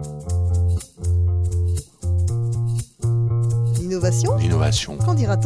L'innovation. Qu'en dira-t-on ?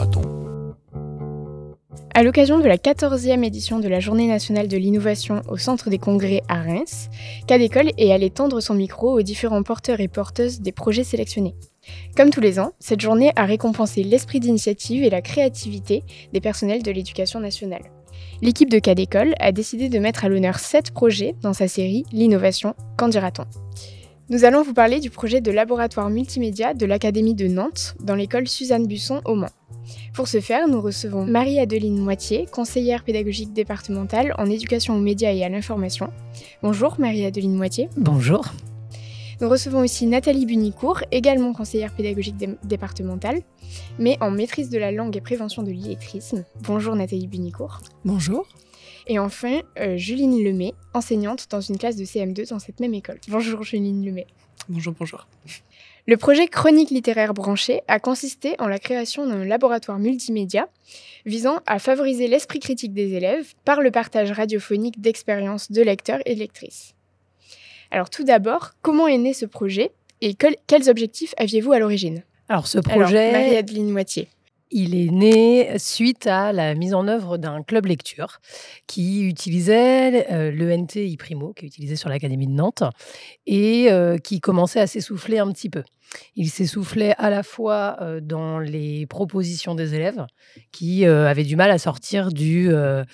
À l'occasion de la 14e édition de la Journée nationale de l'innovation au Centre des Congrès à Reims, Cadécole est allé tendre son micro aux différents porteurs et porteuses des projets sélectionnés. Comme tous les ans, cette journée a récompensé l'esprit d'initiative et la créativité des personnels de l'éducation nationale. L'équipe de Cadécole a décidé de mettre à l'honneur 7 projets dans sa série L'innovation, qu'en dira-t-on ? Nous allons vous parler du projet de laboratoire multimédia de l'Académie de Nantes dans l'école Suzanne Busson au Mans. Pour ce faire, nous recevons Marie-Adeline Moitié, conseillère pédagogique départementale en éducation aux médias et à l'information. Bonjour Marie-Adeline Moitié. Bonjour. Nous recevons aussi Nathalie Bunicourt, également conseillère pédagogique départementale, mais en maîtrise de la langue et prévention de l'illettrisme. Bonjour Nathalie Bunicourt. Bonjour. Et enfin, Juline Lemay, enseignante dans une classe de CM2 dans cette même école. Bonjour Juline Lemay. Bonjour. Le projet Chronique littéraire branchée a consisté en la création d'un laboratoire multimédia visant à favoriser l'esprit critique des élèves par le partage radiophonique d'expériences de lecteurs et de lectrices. Alors tout d'abord, comment est né ce projet et quels objectifs aviez-vous à l'origine ? Alors ce projet, Marie-Adeline Moitié. Il est né suite à la mise en œuvre d'un club lecture qui utilisait l'ENT iPrimo, qui est utilisé sur l'Académie de Nantes, et qui commençait à s'essouffler un petit peu. Il s'essoufflait à la fois dans les propositions des élèves, qui avaient du mal à sortir du...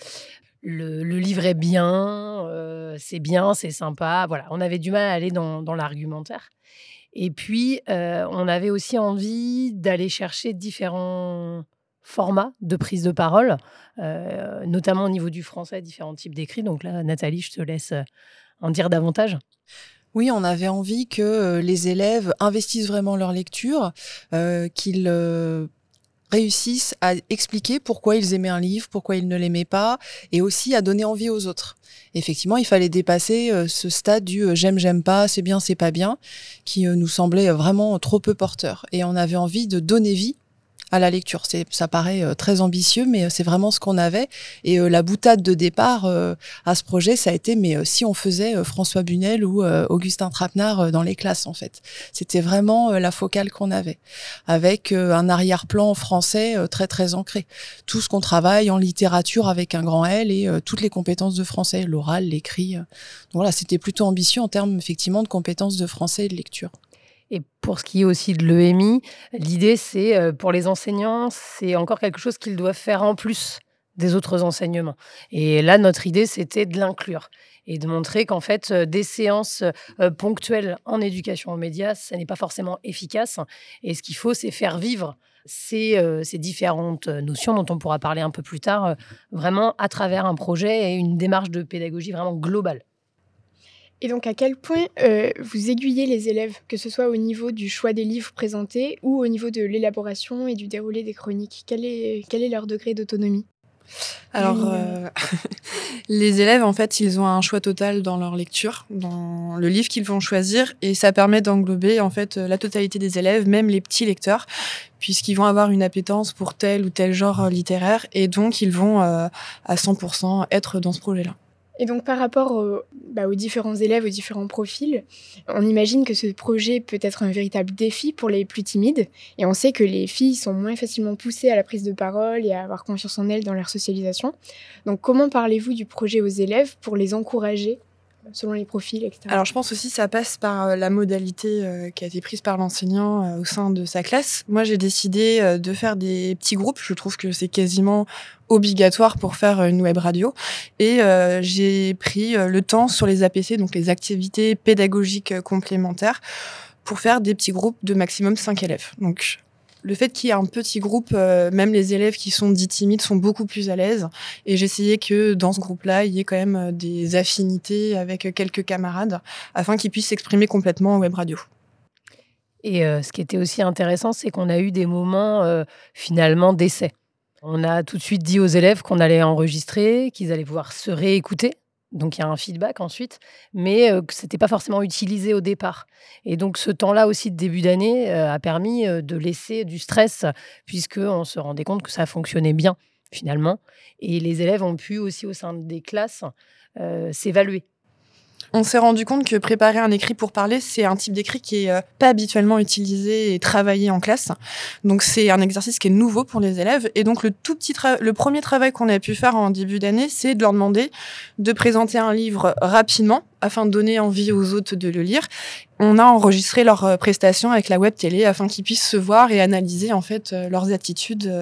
Le livre est bien, c'est sympa. Voilà, on avait du mal à aller dans l'argumentaire. Et puis, on avait aussi envie d'aller chercher différents formats de prise de parole, notamment au niveau du français, différents types d'écrits. Donc là, Nathalie, je te laisse en dire davantage. Oui, on avait envie que les élèves investissent vraiment leur lecture, qu'ils réussissent à expliquer pourquoi ils aimaient un livre, pourquoi ils ne l'aimaient pas, et aussi à donner envie aux autres. Effectivement, il fallait dépasser ce stade du j'aime pas, c'est bien, c'est pas bien, qui nous semblait vraiment trop peu porteur. Et on avait envie de donner vie à la lecture. Ça paraît très ambitieux, mais c'est vraiment ce qu'on avait. Et la boutade de départ à ce projet, ça a été, mais si on faisait François Bunel ou Augustin Trapenard dans les classes, en fait. C'était vraiment la focale qu'on avait, avec un arrière-plan français très, très ancré. Tout ce qu'on travaille en littérature avec un grand L et toutes les compétences de français, l'oral, l'écrit. Donc voilà, c'était plutôt ambitieux en termes, effectivement, de compétences de français et de lecture. Et pour ce qui est aussi de l'EMI, l'idée, c'est pour les enseignants, c'est encore quelque chose qu'ils doivent faire en plus des autres enseignements. Et là, notre idée, c'était de l'inclure et de montrer qu'en fait, des séances ponctuelles en éducation aux médias, ça n'est pas forcément efficace. Et ce qu'il faut, c'est faire vivre ces différentes notions dont on pourra parler un peu plus tard, vraiment à travers un projet et une démarche de pédagogie vraiment globale. Et donc, à quel point vous aiguillez les élèves, que ce soit au niveau du choix des livres présentés ou au niveau de l'élaboration et du déroulé des chroniques ? Quel est leur degré d'autonomie ? Alors, les élèves, en fait, ils ont un choix total dans leur lecture, dans le livre qu'ils vont choisir, et ça permet d'englober, en fait, la totalité des élèves, même les petits lecteurs, puisqu'ils vont avoir une appétence pour tel ou tel genre littéraire, et donc ils vont à 100% être dans ce projet-là. Et donc, par rapport aux différents élèves, aux différents profils, on imagine que ce projet peut être un véritable défi pour les plus timides. Et on sait que les filles sont moins facilement poussées à la prise de parole et à avoir confiance en elles dans leur socialisation. Donc, comment parlez-vous du projet aux élèves pour les encourager selon les profils, etc. Alors, je pense aussi que ça passe par la modalité qui a été prise par l'enseignant au sein de sa classe. Moi, j'ai décidé de faire des petits groupes. Je trouve que c'est quasiment obligatoire pour faire une web radio. Et j'ai pris le temps sur les APC, donc les activités pédagogiques complémentaires, pour faire des petits groupes de maximum 5 élèves. Donc, le fait qu'il y ait un petit groupe, même les élèves qui sont dits timides sont beaucoup plus à l'aise. Et j'essayais que dans ce groupe-là, il y ait quand même des affinités avec quelques camarades afin qu'ils puissent s'exprimer complètement en web radio. Et ce qui était aussi intéressant, c'est qu'on a eu des moments finalement d'essai. On a tout de suite dit aux élèves qu'on allait enregistrer, qu'ils allaient pouvoir se réécouter. Donc, il y a un feedback ensuite, mais que ce n'était pas forcément utilisé au départ. Et donc, ce temps-là aussi de début d'année a permis de laisser du stress, puisqu'on se rendait compte que ça fonctionnait bien, finalement. Et les élèves ont pu aussi, au sein des classes, s'évaluer. On s'est rendu compte que préparer un écrit pour parler, c'est un type d'écrit qui est pas habituellement utilisé et travaillé en classe. Donc c'est un exercice qui est nouveau pour les élèves. Et donc le premier travail qu'on a pu faire en début d'année, c'est de leur demander de présenter un livre rapidement afin de donner envie aux autres de le lire. On a enregistré leurs prestations avec la web télé afin qu'ils puissent se voir et analyser en fait leurs attitudes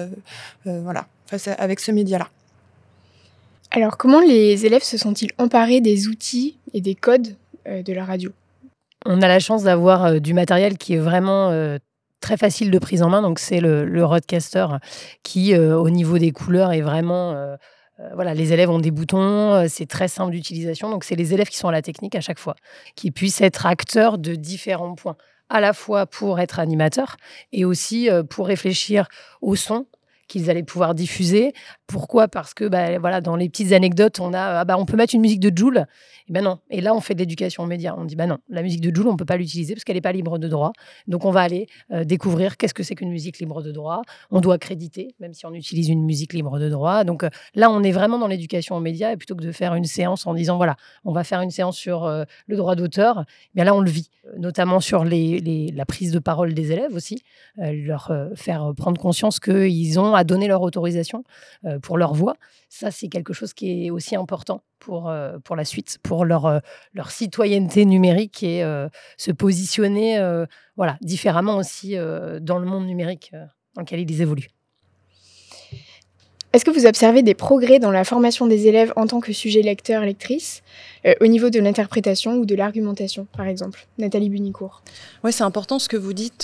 avec ce média-là. Alors, comment les élèves se sont-ils emparés des outils et des codes de la radio ? On a la chance d'avoir du matériel qui est vraiment très facile de prise en main. Donc, c'est le Rodecaster qui, au niveau des couleurs, est vraiment... les élèves ont des boutons, c'est très simple d'utilisation. Donc, c'est les élèves qui sont à la technique à chaque fois, qui puissent être acteurs de différents points, à la fois pour être animateurs et aussi pour réfléchir au son qu'ils allaient pouvoir diffuser. Pourquoi ? Parce que dans les petites anecdotes, on peut mettre une musique de Jul. Et ben non. Et là, on fait de l'éducation aux médias. On dit non, la musique de Jul, on ne peut pas l'utiliser parce qu'elle n'est pas libre de droit. Donc, on va aller découvrir qu'est-ce que c'est qu'une musique libre de droit. On doit créditer, même si on utilise une musique libre de droit. Donc là, on est vraiment dans l'éducation aux médias. Et plutôt que de faire une séance en disant, on va faire une séance sur le droit d'auteur, bien là, on le vit. Notamment sur la prise de parole des élèves aussi. Leur faire prendre conscience qu'ils ont à donner leur autorisation pour leur voix. Ça, c'est quelque chose qui est aussi important pour la suite, pour leur citoyenneté numérique et se positionner différemment aussi dans le monde numérique dans lequel ils évoluent. Est-ce que vous observez des progrès dans la formation des élèves en tant que sujet lecteur-lectrice, au niveau de l'interprétation ou de l'argumentation, par exemple ? Nathalie Bunicourt. Oui, c'est important ce que vous dites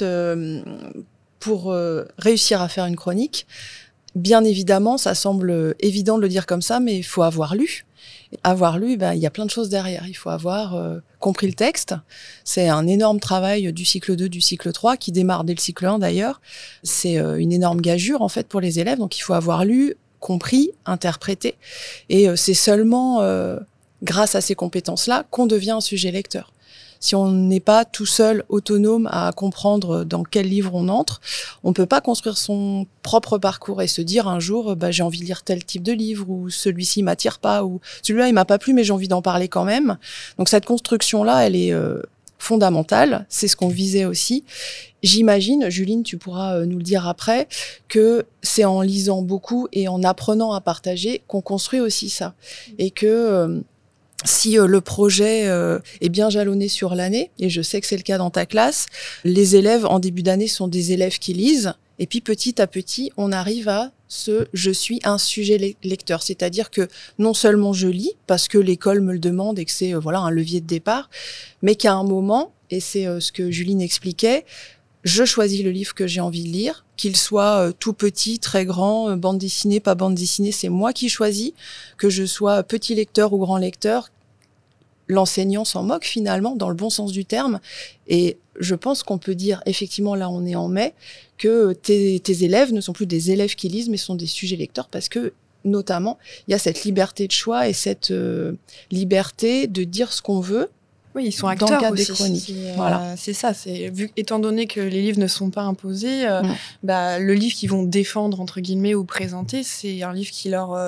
pour réussir à faire une chronique. Bien évidemment, ça semble évident de le dire comme ça, mais il faut avoir lu. Avoir lu, il y a plein de choses derrière. Il faut avoir compris le texte. C'est un énorme travail du cycle 2, du cycle 3, qui démarre dès le cycle 1 d'ailleurs. C'est une énorme gageure en fait pour les élèves. Donc il faut avoir lu, compris, interprété. Et c'est seulement grâce à ces compétences-là qu'on devient un sujet lecteur. Si on n'est pas tout seul, autonome à comprendre dans quel livre on entre, on peut pas construire son propre parcours et se dire un jour, j'ai envie de lire tel type de livre, ou celui-ci m'attire pas, ou celui-là il m'a pas plu mais j'ai envie d'en parler quand même. Donc cette construction-là, elle est fondamentale, c'est ce qu'on visait aussi. J'imagine, Juline, tu pourras nous le dire après, que c'est en lisant beaucoup et en apprenant à partager qu'on construit aussi ça. Et que... si le projet est bien jalonné sur l'année, et je sais que c'est le cas dans ta classe, les élèves en début d'année sont des élèves qui lisent, et puis petit à petit, on arrive à je suis un sujet lecteur, c'est-à-dire que non seulement je lis, parce que l'école me le demande et que c'est un levier de départ, mais qu'à un moment, et c'est ce que Juline expliquait, je choisis le livre que j'ai envie de lire, qu'il soit tout petit, très grand, bande dessinée, pas bande dessinée, c'est moi qui choisis, que je sois petit lecteur ou grand lecteur. L'enseignant s'en moque finalement, dans le bon sens du terme. Et je pense qu'on peut dire, effectivement, là on est en mai, que tes élèves ne sont plus des élèves qui lisent, mais sont des sujets lecteurs, parce que, notamment, il y a cette liberté de choix et cette liberté de dire ce qu'on veut. Oui, ils sont acteurs dans le cadre aussi. Des chroniques. C'est ça. Étant donné que les livres ne sont pas imposés, le livre qu'ils vont défendre entre guillemets ou présenter, c'est un livre qui leur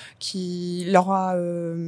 a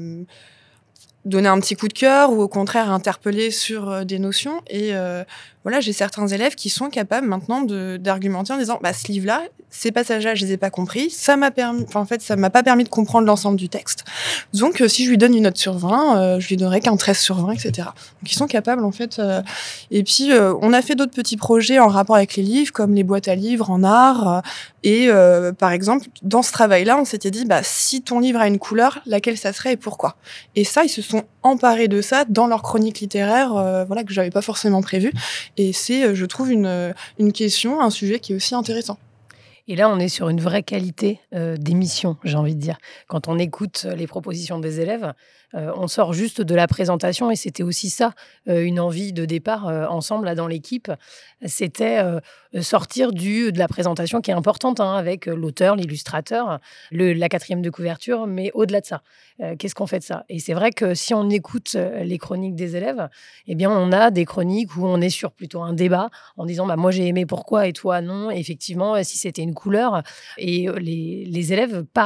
donné un petit coup de cœur ou au contraire interpellé sur des notions. Et j'ai certains élèves qui sont capables maintenant d'argumenter en disant ce livre-là, ces passages-là, je les ai pas compris. Ça m'a pas permis de comprendre l'ensemble du texte. Donc, si je lui donne une note sur 20, je lui donnerai qu'un 13 sur 20, etc. Donc, ils sont capables, en fait. Et puis, on a fait d'autres petits projets en rapport avec les livres, comme les boîtes à livres en art. Et, par exemple, dans ce travail-là, on s'était dit, si ton livre a une couleur, laquelle ça serait et pourquoi? Et ça, ils se sont emparés de ça dans leur chronique littéraire, que j'avais pas forcément prévu. Et c'est, je trouve, une question, un sujet qui est aussi intéressant. Et là, on est sur une vraie qualité d'émission, j'ai envie de dire. Quand on écoute les propositions des élèves, on sort juste de la présentation et c'était aussi ça, une envie de départ ensemble là, dans l'équipe. C'était sortir de la présentation qui est importante avec l'auteur, l'illustrateur, la quatrième de couverture, mais au-delà de ça, qu'est-ce qu'on fait de ça? Et c'est vrai que si on écoute les chroniques des élèves, eh bien, on a des chroniques où on est sur plutôt un débat en disant moi j'ai aimé pourquoi et toi non. Et effectivement, si c'était une couleur, et les élèves parlent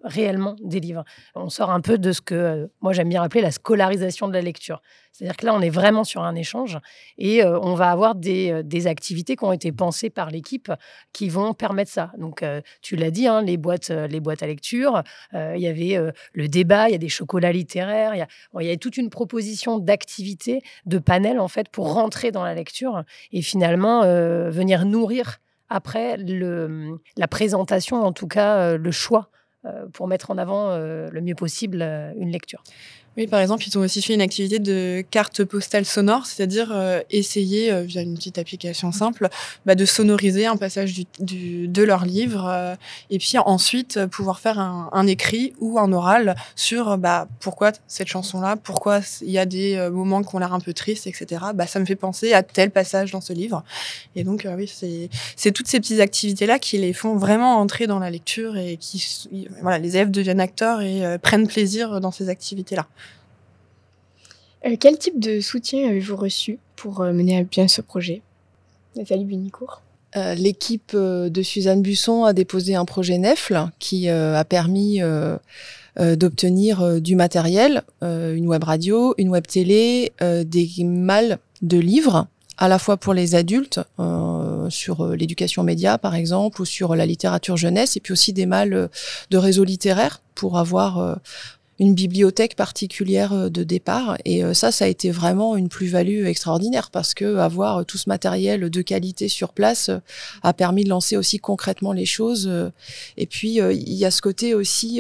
réellement des livres. On sort un peu de ce que moi j'aime bien appeler la scolarisation de la lecture. C'est-à-dire que là, on est vraiment sur un échange et on va avoir des activités qui ont été pensées par l'équipe qui vont permettre ça. Donc, tu l'as dit, les boîtes à lecture, il y avait le débat, il y a des chocolats littéraires, il y a toute une proposition d'activités, de panels en fait, pour rentrer dans la lecture et finalement venir nourrir après la présentation, en tout cas le choix pour mettre en avant le mieux possible une lecture. Oui, par exemple, ils ont aussi fait une activité de carte postale sonore, c'est-à-dire essayer, via une petite application simple, de sonoriser un passage de leur livre et puis ensuite pouvoir faire un écrit ou un oral sur pourquoi cette chanson-là, pourquoi il y a des moments qui ont l'air un peu tristes, etc. Ça me fait penser à tel passage dans ce livre. Et donc, oui, c'est toutes ces petites activités-là qui les font vraiment entrer dans la lecture et les élèves deviennent acteurs et prennent plaisir dans ces activités-là. Quel type de soutien avez-vous reçu pour mener à bien ce projet ? Nathalie Bunicourt. L'équipe de Suzanne Busson a déposé un projet NEFL qui a permis d'obtenir du matériel, une web radio, une web télé, des malles de livres, à la fois pour les adultes, sur l'éducation média par exemple, ou sur la littérature jeunesse, et puis aussi des malles de réseau littéraire pour avoir une bibliothèque particulière de départ. Et ça a été vraiment une plus-value extraordinaire parce que avoir tout ce matériel de qualité sur place a permis de lancer aussi concrètement les choses. Et puis, il y a ce côté aussi,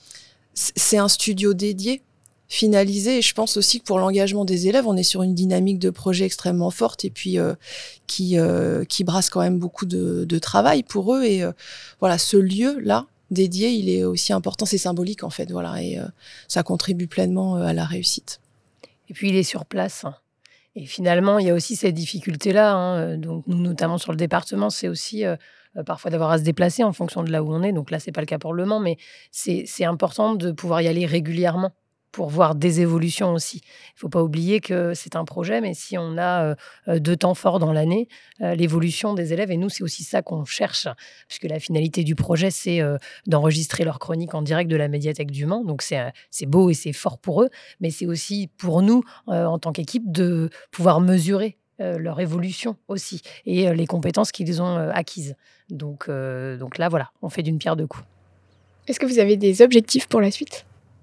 c'est un studio dédié, finalisé. Et je pense aussi que pour l'engagement des élèves, on est sur une dynamique de projet extrêmement forte et puis qui brasse quand même beaucoup de travail pour eux. Et voilà, ce lieu-là, dédié, il est aussi important, c'est symbolique en fait, voilà, et ça contribue pleinement à la réussite. Et puis il est sur place. Et finalement, il y a aussi cette difficulté-là. Donc nous, notamment sur le département, c'est aussi parfois d'avoir à se déplacer en fonction de là où on est. Donc là, c'est pas le cas pour le Mans, mais c'est important de pouvoir y aller régulièrement pour voir des évolutions aussi. Il ne faut pas oublier que c'est un projet, mais si on a 2 temps forts dans l'année, l'évolution des élèves, et nous, c'est aussi ça qu'on cherche, puisque la finalité du projet, c'est d'enregistrer leur chronique en direct de la médiathèque du Mans. Donc, c'est beau et c'est fort pour eux, mais c'est aussi pour nous, en tant qu'équipe, de pouvoir mesurer leur évolution aussi et les compétences qu'ils ont acquises. Donc là, voilà, on fait d'une pierre deux coups. Est-ce que vous avez des objectifs pour la suite ?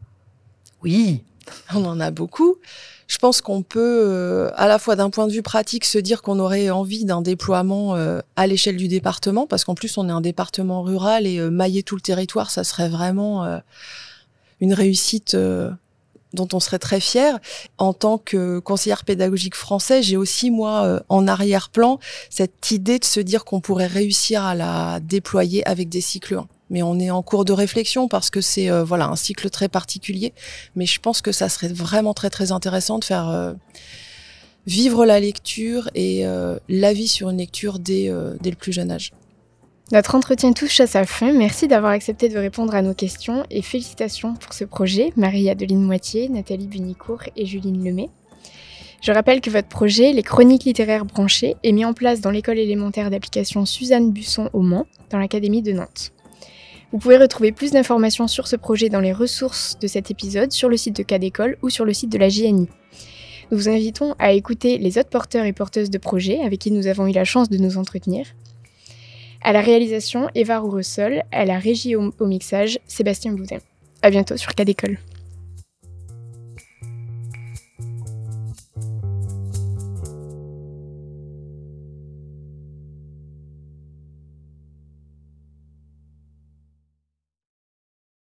Oui, on en a beaucoup. Je pense qu'on peut, à la fois d'un point de vue pratique, se dire qu'on aurait envie d'un déploiement à l'échelle du département, parce qu'en plus, on est un département rural et mailler tout le territoire, ça serait vraiment une réussite dont on serait très fier. En tant que conseillère pédagogique française, j'ai aussi, moi, en arrière-plan, cette idée de se dire qu'on pourrait réussir à la déployer avec des cycles 1. Mais on est en cours de réflexion parce que c'est un cycle très particulier. Mais je pense que ça serait vraiment très très intéressant de faire vivre la lecture et la vie sur une lecture dès le plus jeune âge. Notre entretien touche à sa fin. Merci d'avoir accepté de répondre à nos questions et félicitations pour ce projet, Marie-Adeline Moitié, Nathalie Bunicourt et Juline Lemay. Je rappelle que votre projet, les chroniques littéraires branchées, est mis en place dans l'école élémentaire d'application Suzanne Busson au Mans, dans l'académie de Nantes. Vous pouvez retrouver plus d'informations sur ce projet dans les ressources de cet épisode, sur le site de Cadécole ou sur le site de la JNI. Nous vous invitons à écouter les autres porteurs et porteuses de projets avec qui nous avons eu la chance de nous entretenir. À la réalisation, Eva Roureusol, à la régie au mixage, Sébastien Boudin. À bientôt sur Cadécole.